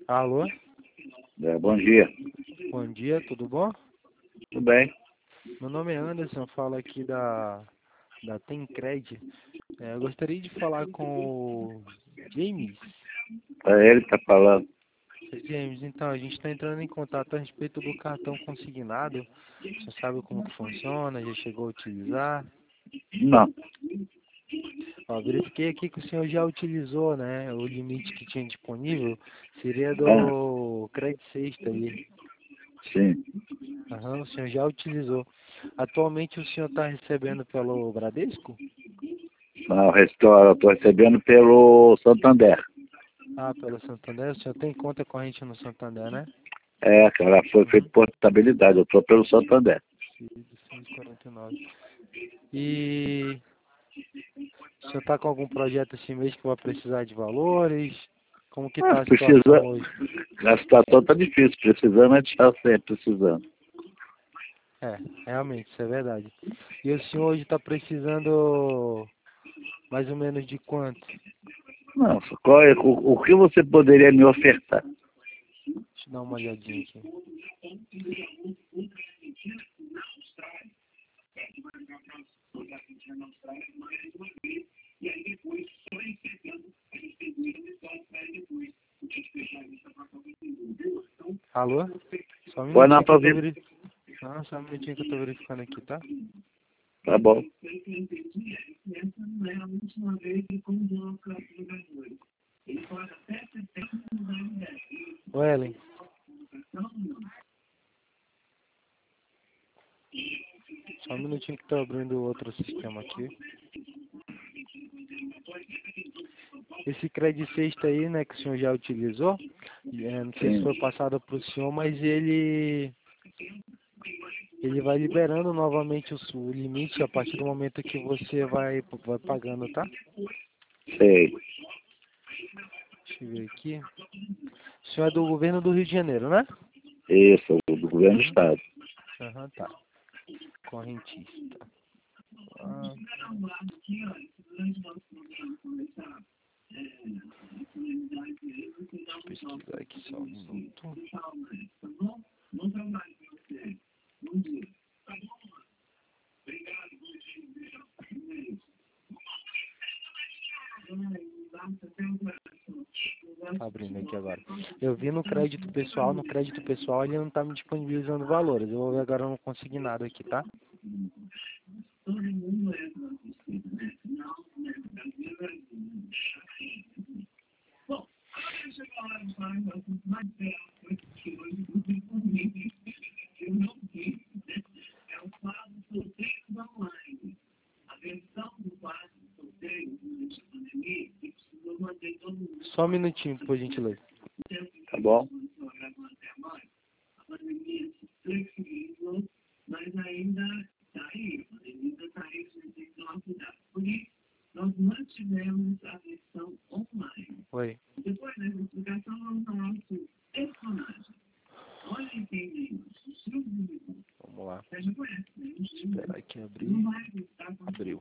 Alô? Bom dia. Bom dia, tudo bom? Tudo bem? Meu nome é Anderson, falo aqui da Tencred. Eu gostaria de falar com o James. É ele que tá falando. James, então, a gente está entrando em contato a respeito do cartão consignado. Você sabe como que funciona? Já chegou a utilizar? Não. Ó, verifiquei aqui que o senhor já utilizou, né? O limite que tinha disponível seria Ah, do Credit Sexta ali. sim. Aham, o senhor já utilizou. Atualmente o senhor está recebendo pelo Bradesco? Não, eu tô recebendo pelo Santander. Ah, pelo Santander. O senhor tem conta corrente no Santander, né? É, cara, foi feito Uhum. portabilidade. Eu tô pelo Santander. 649. E o senhor está com algum projeto esse mês que vai precisar de valores? Como que Ah, está a precisa. situação hoje? A situação tá difícil. Precisando, a gente tá sempre precisando. É, realmente, isso é verdade. E o senhor hoje está precisando mais ou menos de quanto? Não, o que você poderia me ofertar? Deixa eu dar uma olhadinha aqui. Alô? Só um Pode não minutinho que pra eu tô ouvir. verificando. Ah, só um minutinho que eu tô verificando aqui, tá? Tá bom. Ô, Ellen, só um minutinho que tô abrindo outro sistema aqui. Esse Credit Sexta aí, né, que o senhor já utilizou, não sei se Sim. foi passado para o senhor, mas ele vai liberando novamente o limite a partir do momento que você vai pagando, tá? Sei. Deixa eu ver aqui. O senhor é do governo do Rio de Janeiro, né? Isso, do governo do Uhum. estado. Aham, tá. Correntista. Ah, deixa eu pesquisar aqui só um minuto. Tá abrindo aqui agora. Eu vi no crédito pessoal ele não tá me disponibilizando valores. Eu vou ver agora no consignado aqui, tá? Só um minutinho, por gentileza. Tá bom? Oi. Vamos lá. Esperar aqui abrir. Abriu.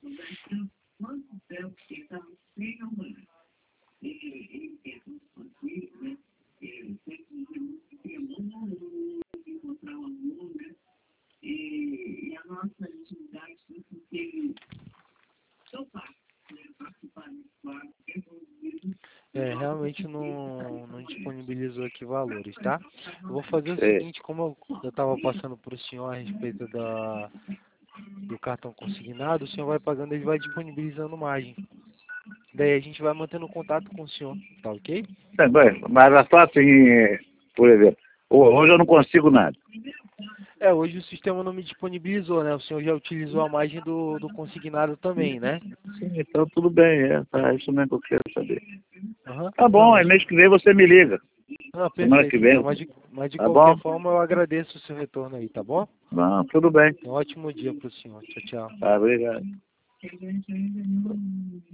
Realmente não disponibilizou aqui valores, tá? Eu vou fazer o Sei. seguinte, como eu estava passando para o senhor a respeito do cartão consignado, o senhor vai pagando, ele vai disponibilizando margem. Daí a gente vai mantendo contato com o senhor, tá ok? Tá bem, mas é só assim, por exemplo, hoje eu não consigo nada. Hoje o sistema não me disponibilizou, né? O senhor já utilizou a margem do consignado também, né? Sim, então tudo bem, tá, isso mesmo que eu quero saber. Aham. Tá Não, bom, aí mês que vem você me liga. Semana que perfeito, então. vem, Mas de tá bom? qualquer forma, eu agradeço o seu retorno aí, tá bom? Não, tudo bem. Um ótimo dia para o senhor. Tchau, tchau. Tá, obrigado.